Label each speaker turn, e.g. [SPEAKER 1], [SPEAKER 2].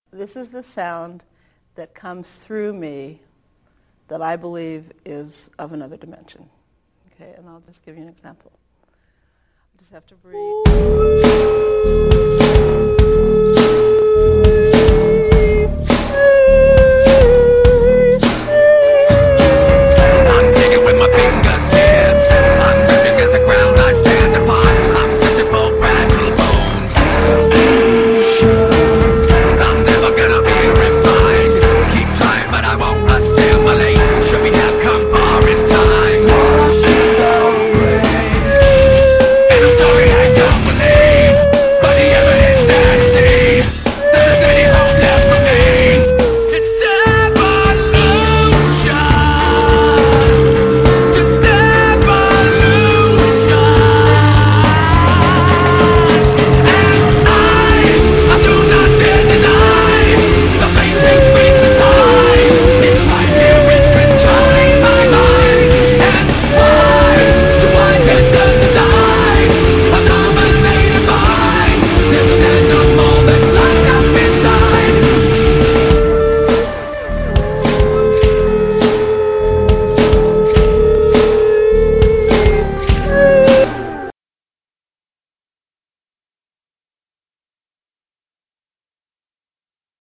[SPEAKER 1] This is the sound that comes through me that I believe is of another dimension. Okay, and I'll just give you an example. I just have to breathe.